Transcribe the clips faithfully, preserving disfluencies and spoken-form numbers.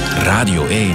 Radio één.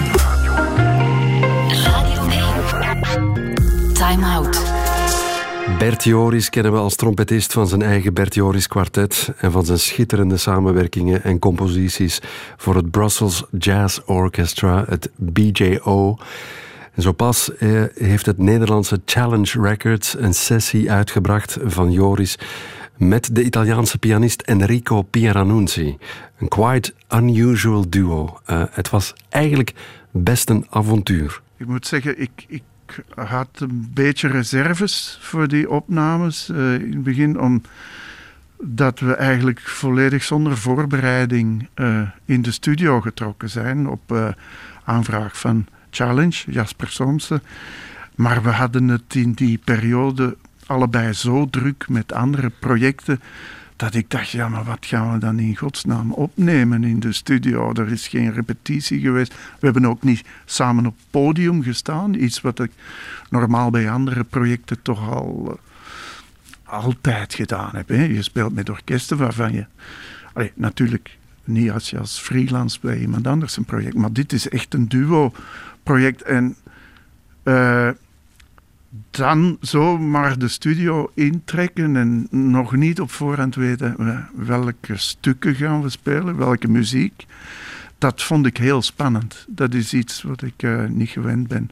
Radio één. Time Out. Bert Joris kennen we als trompetist van zijn eigen Bert Joris kwartet en van zijn schitterende samenwerkingen en composities voor het Brussels Jazz Orchestra, het B J O. En zo pas eh, heeft het Nederlandse Challenge Records een sessie uitgebracht van Joris met de Italiaanse pianist Enrico Pieranunzi. Een quite unusual duo. Uh, het was eigenlijk best een avontuur. Ik moet zeggen, ik, ik had een beetje reserves voor die opnames uh, in het begin, omdat we eigenlijk volledig zonder voorbereiding uh, in de studio getrokken zijn op uh, aanvraag van Challenge, Jasper Somse. Maar we hadden het in die periode allebei zo druk met andere projecten, dat ik dacht, ja, maar wat gaan we dan in godsnaam opnemen in de studio? Er is geen repetitie geweest. We hebben ook niet samen op het podium gestaan. Iets wat ik normaal bij andere projecten toch al uh, altijd gedaan heb. Hè. Je speelt met orkesten waarvan je... Allee, natuurlijk niet als je als freelance bij iemand anders een project... Maar dit is echt een duo-project. En... Uh, dan zomaar de studio intrekken en nog niet op voorhand weten welke stukken gaan we spelen, welke muziek. Dat vond ik heel spannend. Dat is iets wat ik uh, niet gewend ben.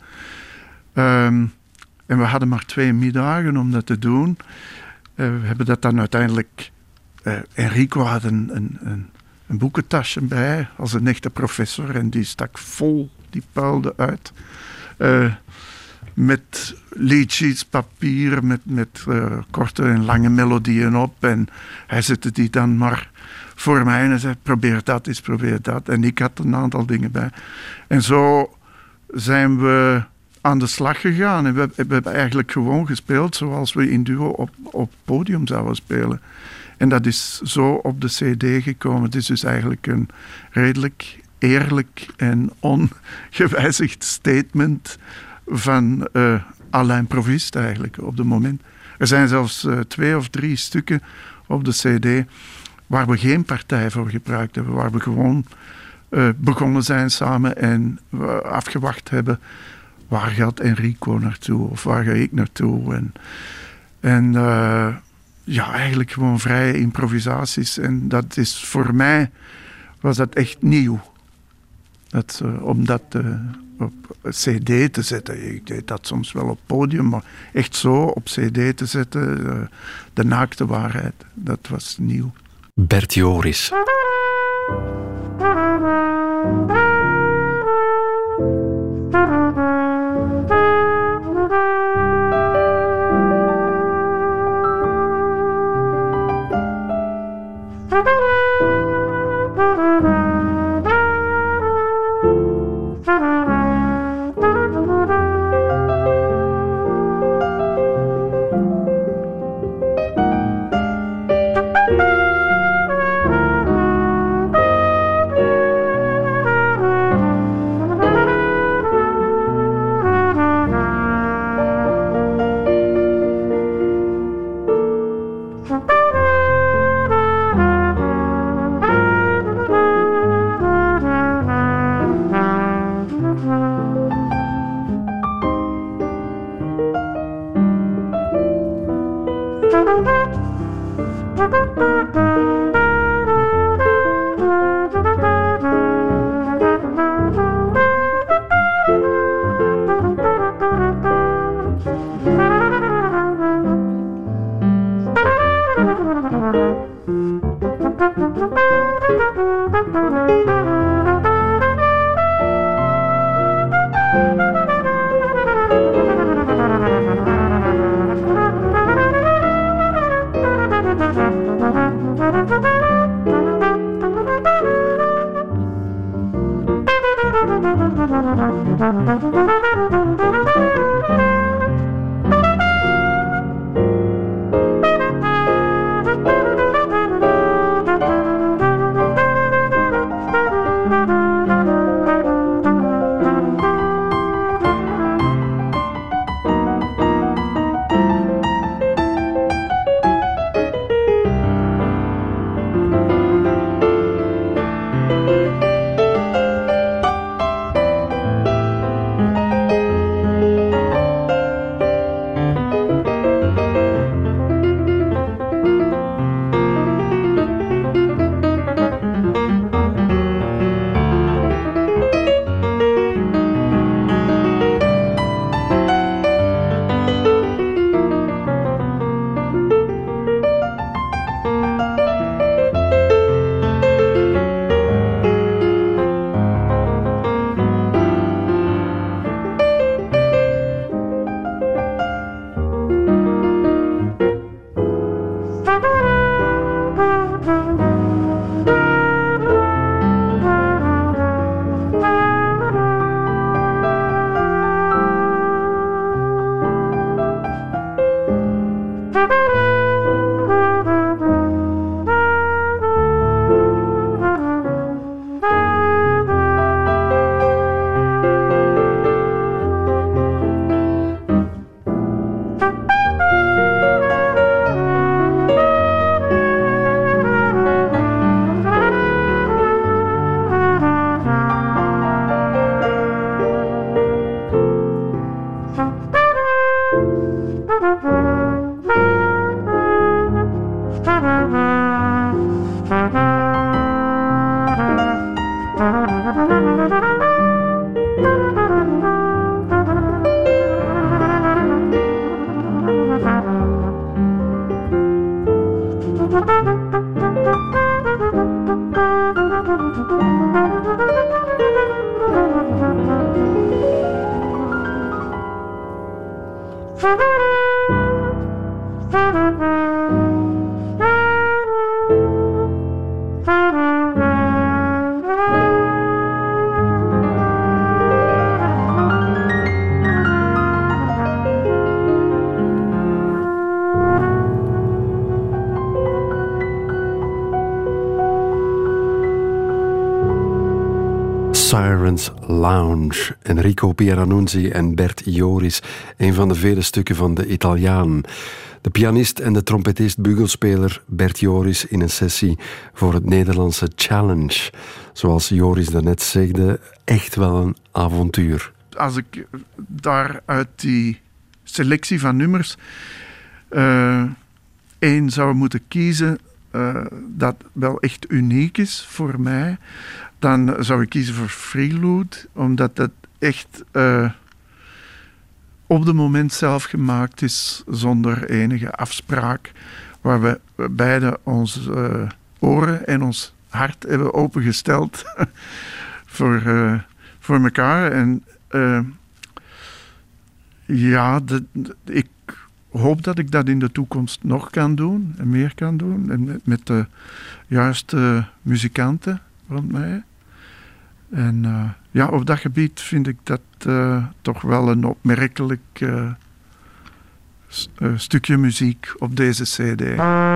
Um, en we hadden maar twee middagen om dat te doen. Uh, we hebben dat dan uiteindelijk... Uh, Enrico had een, een, een, een boekentasje bij als een echte professor en die stak vol, die puilde uit. Uh, met leadsheets papier, met, met uh, korte en lange melodieën op. En hij zette die dan maar voor mij en zei, probeer dat eens, probeer dat. En ik had een aantal dingen bij. En zo zijn we aan de slag gegaan. En we, we hebben eigenlijk gewoon gespeeld zoals we in duo op, op podium zouden spelen. En dat is zo op de cd gekomen. Het is dus eigenlijk een redelijk eerlijk en ongewijzigd statement van uh, Alain Provist eigenlijk op het moment. Er zijn zelfs uh, twee of drie stukken op de cd waar we geen partij voor gebruikt hebben, waar we gewoon uh, begonnen zijn samen en we afgewacht hebben waar gaat Enrico naartoe of waar ga ik naartoe. En, en uh, ja, eigenlijk gewoon vrije improvisaties. En dat is voor mij, was dat echt nieuw. Dat, uh, om dat uh, op cd te zetten. Ik deed dat soms wel op podium, maar echt zo op cd te zetten, uh, de naakte waarheid, dat was nieuw. Bert Joris. Sirens Lounge. Enrico Pieranunzi en Bert Joris. Een van de vele stukken van de Italiaan. De pianist en de trompetist bugelspeler Bert Joris in een sessie voor het Nederlandse Challenge. Zoals Joris daarnet zegde, echt wel een avontuur. Als ik daar uit die selectie van nummers uh, één zou moeten kiezen uh, dat wel echt uniek is voor mij, dan zou ik kiezen voor Freeload, omdat dat echt uh, op het moment zelf gemaakt is, zonder enige afspraak, waar we beide onze uh, oren en ons hart hebben opengesteld voor, uh, voor elkaar. En uh, ja, de, de, ik hoop dat ik dat in de toekomst nog kan doen en meer kan doen, en met, met de juiste muzikanten rond mij. En uh, ja, op dat gebied vind ik dat uh, toch wel een opmerkelijk uh, st- uh, stukje muziek op deze cd.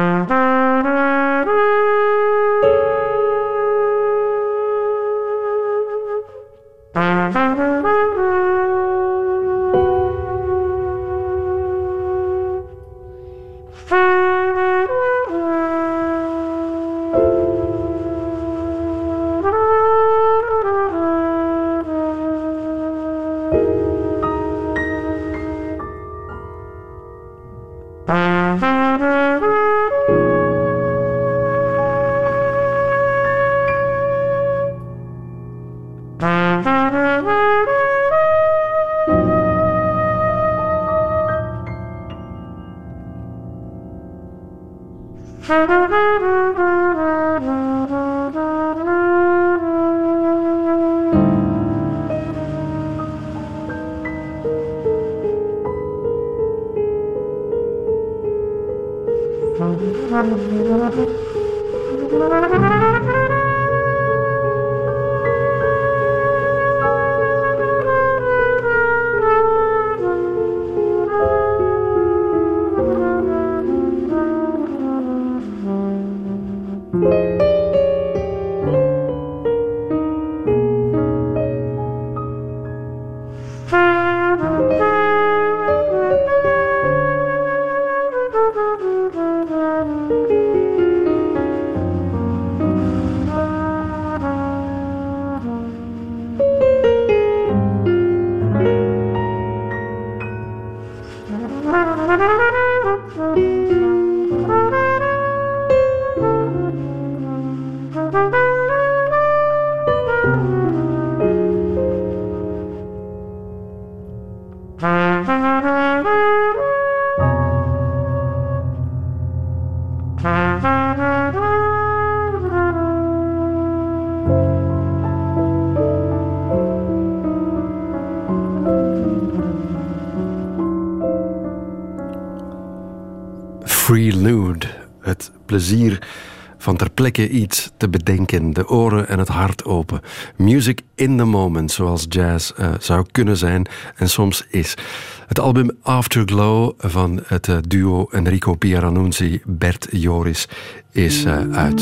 Freeload, het plezier van ter plekke iets te bedenken, de oren en het hart open. Music in the moment, zoals jazz uh, zou kunnen zijn en soms is. Het album Afterglow van het uh, duo Enrico Pieranunzi, Bert Joris is uh, uit.